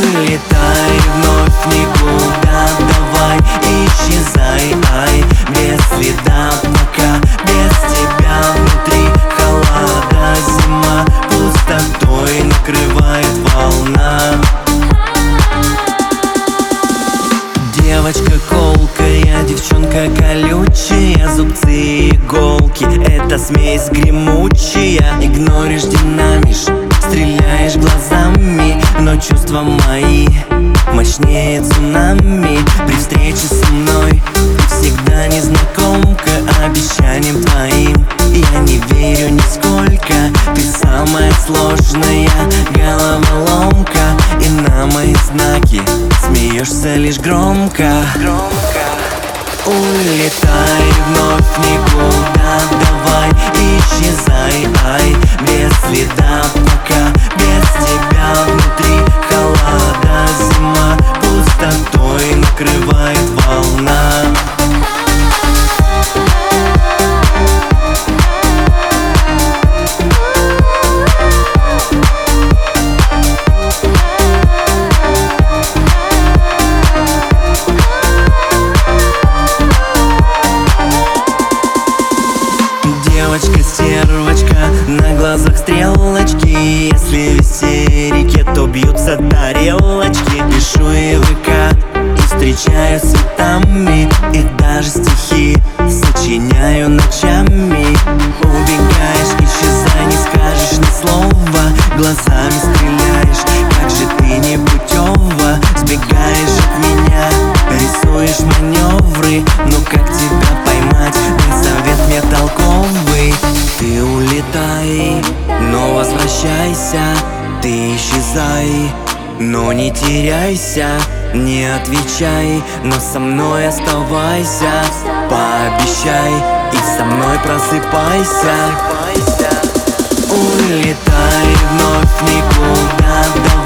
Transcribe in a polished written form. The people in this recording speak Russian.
Улетай вновь никуда, давай исчезай, ай, без следа, пока без тебя внутри холода. Зима пустотой накрывает волна. Девочка колкая, девчонка колючая, зубцы и иголки, это смесь гремучая. Игноришь, динамишь, стреляешь глазами, но чувства мои мощнее цунами. При встрече со мной всегда незнакомка, обещаниям твоим я не верю нисколько. Ты самая сложная головоломка, и на мои знаки смеешься лишь громко. Улетай вновь никуда, давай исчезай, ай, без следа, пока без тебя внутри холода. Зима пустотой накрывает волна. Девочка-стервочка, на глазах стрелочки. Если в истерике, то бьются тарелочки. Пишу и ВК, и встречаю цветами, и даже стихи сочиняю ночами. Убегаешь, исчезай, не скажешь ни слова, глазами стреляешь, как же ты непутева. Сбегаешь от меня, рисуешь маневры, но как тебя поймать? Дай совет мне толковый. Ты улетай, но возвращайся. Ты исчезай, но не теряйся. Не отвечай, но со мной оставайся. Пообещай и со мной просыпайся. Улетай вновь никуда,